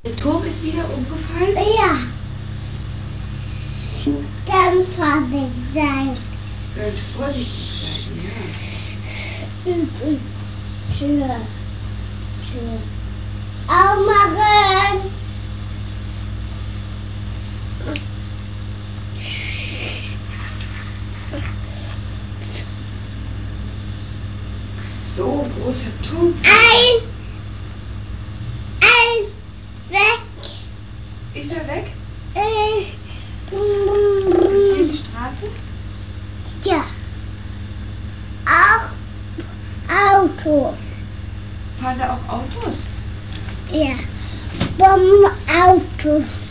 Der Turm ist wieder umgefallen? Ja. Ganz vorsichtig sein. Ganz vorsichtig sein, ja. Tür. Aufmachen. So großer Turm. Ein. Weg. Ist er weg? Ist hier die Straße? Ja. Auch Autos. Fahren da auch Autos? Ja. Bombenautos.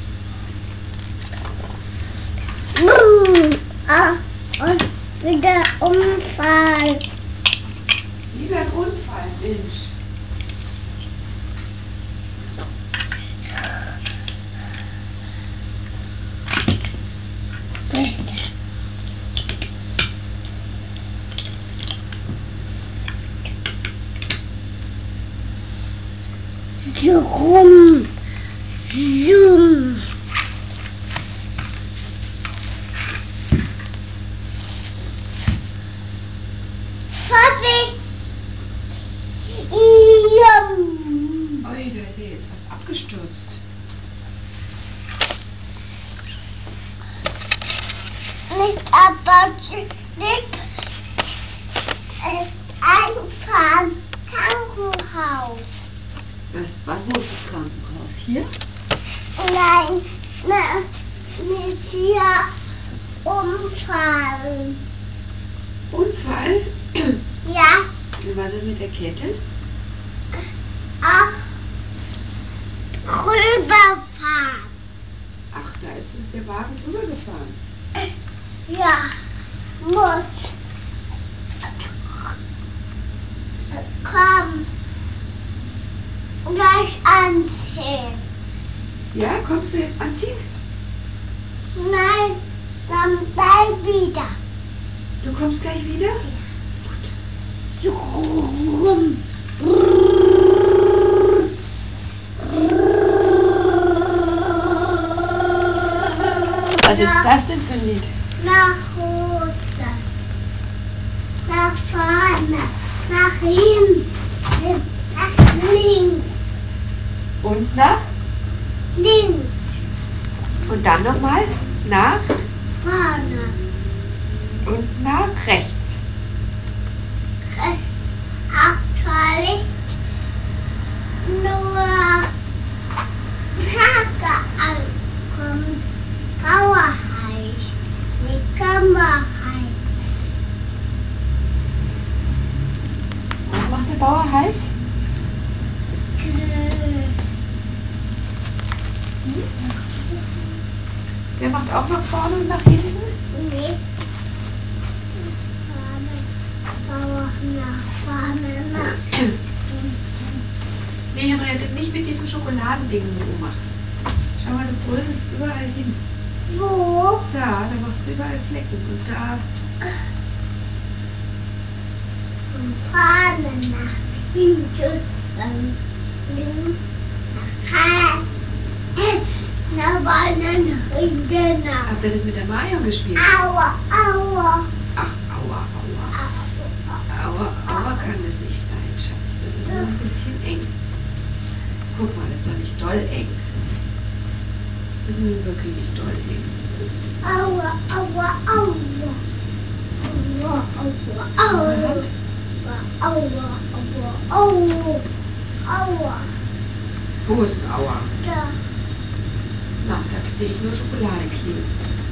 Und wieder Unfall. Wieder ein Unfall, Mensch. Zoom. Vorsicht. Ui, da ist ja jetzt was abgestürzt. Nicht aber nicht einfahren. Krankenhaus. Wo ist das Krankenhaus? Hier? Nein, nicht hier umfallen. Unfall? Ja, Was ist mit der Kette? auch rüberfahren. Ach, da ist der Wagen drüber gefahren. Ja, muss. Komm, gleich anziehen. Ja, kommst du jetzt anziehen? Nein, dann bleib wieder. Du kommst gleich wieder? Gut. Zoom. Was ist das denn für ein Lied? Nach Hause, nach vorne, nach hinten, nach links, Und nach? links, Und dann nochmal nach vorne, und nach rechts. rechts. Aktuell ist nur Tage ankommen. Powerhigh, nicht Kammerhigh. Was macht der Bauer heiß? Der macht auch nach vorne und nach hinten? Nee. Vorne, nach vorne, nach hinten. Nee, Henriette, nicht mit diesem Schokoladending so rummachen. Schau mal, du bröselst überall hin. Wo? Da machst du überall Flecken. Und da. Von vorne nach hinten, dann links nach rechts, nach vorne, nach hinten, nach. Habt ihr das mit der Mayo gespielt? Aua, aua, Ach, aua, aua. aua. Aua kann das nicht sein, Schatz. Das ist nur ein bisschen eng. Guck mal, das ist doch nicht doll eng. Das ist nun wirklich nicht doll eng. Aua, aua, aua. Aua, aua, Meine aua. Hand. Aua, aua, aua. Aua. Wo ist ein Aua? Da. Na, da sehe ich nur Schokolade kleben.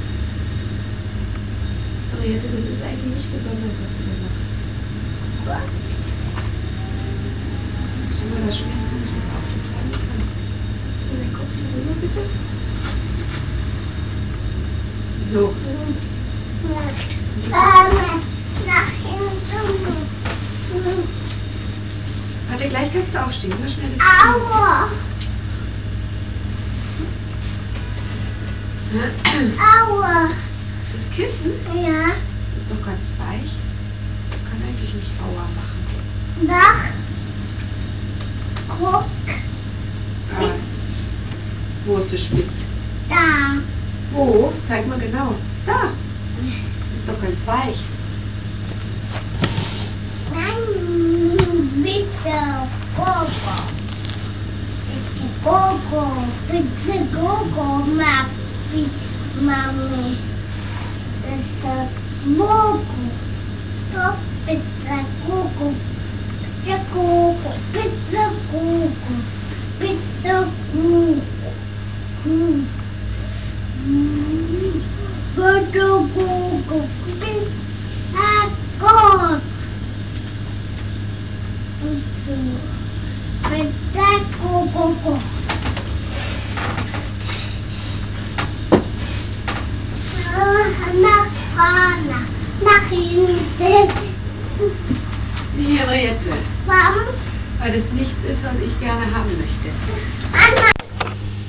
Henriette, das ist eigentlich nicht besonders, was du da machst. Schau mal, da schmierst du dich noch auf den kleinen Kranz. Und den Kopf drüber, bitte. So. Nach hinten. Warte, gleich kannst du aufstehen. Nur schnell das Aua. Aua. Das Kissen Ja. ist doch ganz weich. Das kann eigentlich nicht Aua machen. Nach. Guck. Ah, zu spitz. Da. Wo? Zeig mal genau. Da. Ist doch ganz weich. Nein, bitte, Gogo. Bitte, Gogo. Bitte, Gogo, Mami. Das ist Gogo. Doch, bitte, Gogo. Bitte, Gogo. Bitte, Gogo. Bitte, Gogo. Bitte, Gogo. Bitte, Gogo. Bitte, Gogo. Nach vorne, nach hinten. Henriette, Warum? weil das nichts ist, was ich gerne haben möchte.